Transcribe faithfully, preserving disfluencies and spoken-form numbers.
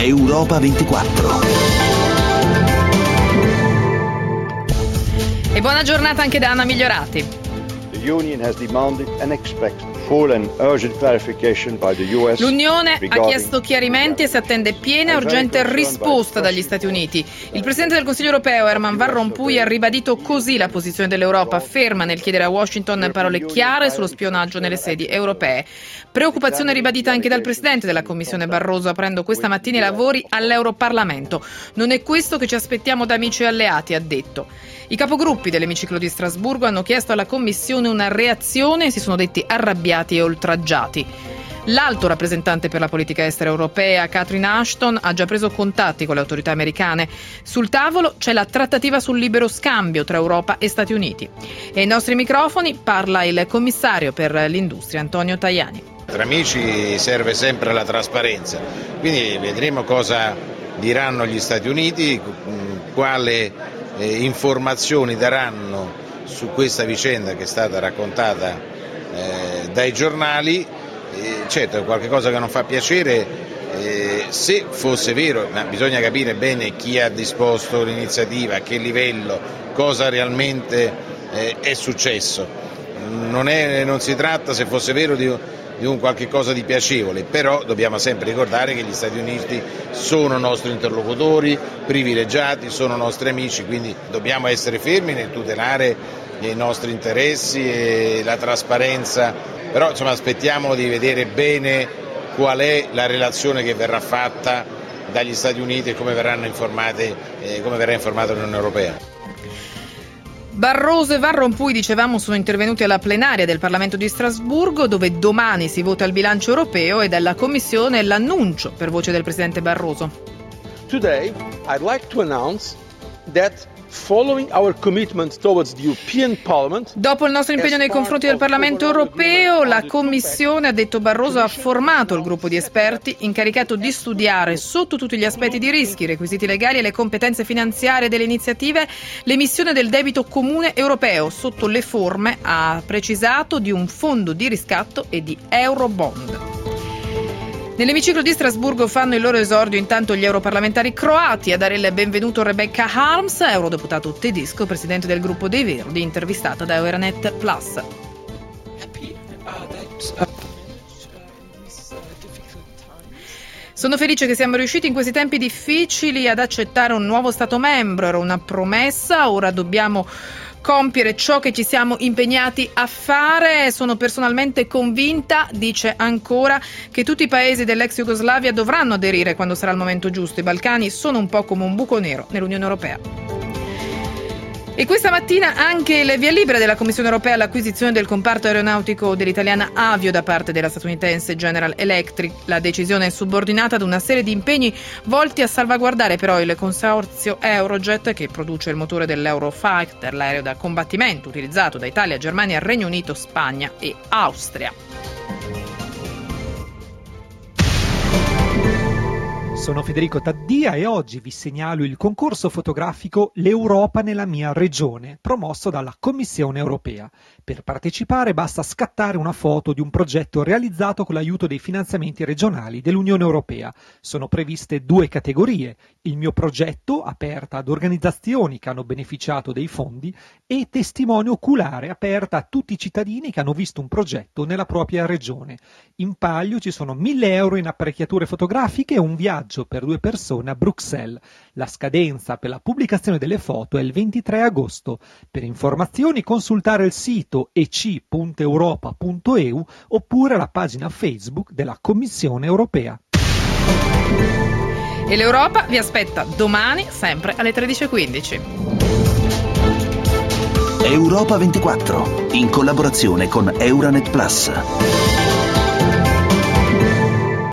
Europa ventiquattro. E buona giornata anche da Anna Migliorati. The Union has demanded and expects full and urgent clarification by the U S. L'Unione ha chiesto chiarimenti e si attende piena e urgente risposta dagli Stati Uniti. Il Presidente del Consiglio europeo, Herman Van Rompuy, ha ribadito così la posizione dell'Europa, ferma nel chiedere a Washington parole chiare sullo spionaggio nelle sedi europee. Preoccupazione ribadita anche dal Presidente della Commissione Barroso, aprendo questa mattina i lavori all'Europarlamento. Non è questo che ci aspettiamo da amici e alleati, ha detto. I capogruppi dell'emiciclo di Strasburgo hanno chiesto alla Commissione una reazione e si sono detti arrabbiati e oltraggiati. L'alto rappresentante per la politica estera europea, Catherine Ashton, ha già preso contatti con le autorità americane. Sul tavolo c'è la trattativa sul libero scambio tra Europa e Stati Uniti. E ai nostri microfoni parla il commissario per l'industria, Antonio Tajani. Tra amici serve sempre la trasparenza, quindi vedremo cosa diranno gli Stati Uniti, quale eh, informazioni daranno su questa vicenda che è stata raccontata eh, dai giornali. Eh, certo è qualcosa che non fa piacere, eh, se fosse vero, ma bisogna capire bene chi ha disposto l'iniziativa, a che livello, cosa realmente eh, è successo. Non, è, non si tratta, se fosse vero, di, di un qualche cosa di piacevole, però dobbiamo sempre ricordare che gli Stati Uniti sono nostri interlocutori privilegiati, sono nostri amici, quindi dobbiamo essere fermi nel tutelare i nostri interessi e la trasparenza, però insomma aspettiamo di vedere bene qual è la relazione che verrà fatta dagli Stati Uniti e come verranno informate, eh, come verrà informata l'Unione Europea. Barroso e Van Rompuy, dicevamo, sono intervenuti alla plenaria del Parlamento di Strasburgo, dove domani si vota il bilancio europeo, e dalla Commissione l'annuncio per voce del Presidente Barroso. Today I'd like to announce that following our commitment towards the European Parliament, dopo il nostro impegno nei confronti del Parlamento europeo, la Commissione, ha detto Barroso, ha formato il gruppo di esperti incaricato di studiare sotto tutti gli aspetti di rischi, i requisiti legali e le competenze finanziarie delle iniziative l'emissione del debito comune europeo sotto le forme, ha precisato, di un fondo di riscatto e di Eurobond. Nell'emiciclo di Strasburgo fanno il loro esordio intanto gli europarlamentari croati. A dare il benvenuto Rebecca Harms, eurodeputato tedesco, presidente del gruppo dei Verdi, intervistata da Euranet Plus. Sono felice che siamo riusciti in questi tempi difficili ad accettare un nuovo Stato membro. Era una promessa, ora dobbiamo compiere ciò che ci siamo impegnati a fare. Sono personalmente convinta, dice ancora, che tutti i paesi dell'ex Jugoslavia dovranno aderire quando sarà il momento giusto. I Balcani sono un po' come un buco nero nell'Unione Europea. E questa mattina anche il via libera della Commissione Europea all'acquisizione del comparto aeronautico dell'italiana Avio da parte della statunitense General Electric. La decisione è subordinata ad una serie di impegni volti a salvaguardare però il consorzio Eurojet, che produce il motore dell'Eurofighter, l'aereo da combattimento utilizzato da Italia, Germania, Regno Unito, Spagna e Austria. Sono Federico Taddia e oggi vi segnalo il concorso fotografico L'Europa nella mia regione, promosso dalla Commissione Europea. Per partecipare basta scattare una foto di un progetto realizzato con l'aiuto dei finanziamenti regionali dell'Unione Europea. Sono previste due categorie: il mio progetto, aperta ad organizzazioni che hanno beneficiato dei fondi, e testimone oculare, aperta a tutti i cittadini che hanno visto un progetto nella propria regione. In palio ci sono mille euro in apparecchiature fotografiche e un viaggio per due persone a Bruxelles. La scadenza per la pubblicazione delle foto è il ventitré agosto. Per informazioni consultare il sito e c punto europa punto e u oppure la pagina Facebook della Commissione Europea. E l'Europa vi aspetta domani, sempre alle tredici e quindici. Europa ventiquattro, in collaborazione con Euranet Plus.